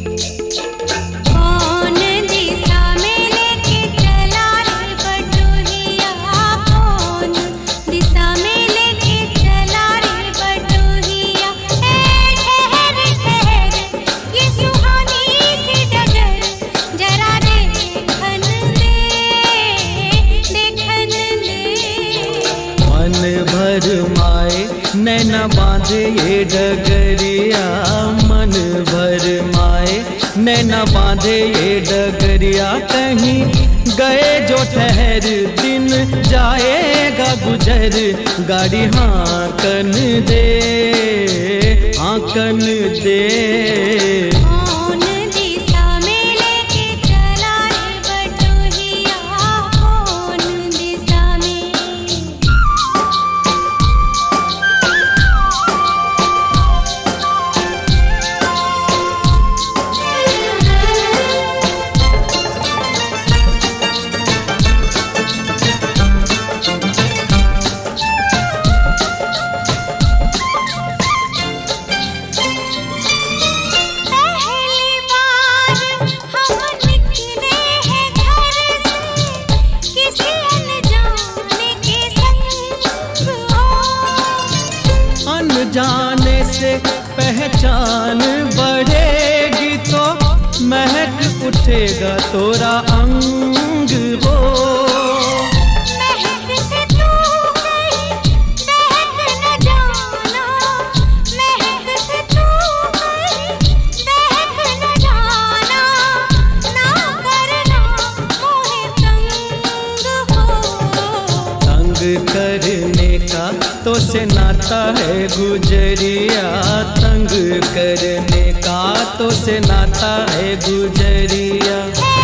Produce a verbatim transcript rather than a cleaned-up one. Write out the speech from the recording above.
कौन दिशा में लेके चला रे बटोहिया, कौन दिशा में लेके चला रे बटोहिया। ए ठहर ठहर ये सुहानी सी डगर, जरा देखन दे देखन दे। मन भर माए नैना बांधे ये डगरिया, मन भर माए नैना बांधे ये डगरिया। कहीं गए जो ठहर दिन जाएगा गुजर, गाड़ी हाँकन दे हाँकन दे। कौन दिशा में लेके चला रे बटोहिया, कौन दिशा में। पहली बार हम निकले हैं घर से, किसी अनजाने के संग हो। अनजाने से पहचान बढ़ेगी तो महक उठेगा तोरा अंग हो। महक से तू कहीं बहक न जाना, महक से तू कहीं बहक न जाना। ना करना मोहे तंग हो। तंग करने का तो से नाता है गुजरिया, तंग करने का तो से नाता है गुजरिया।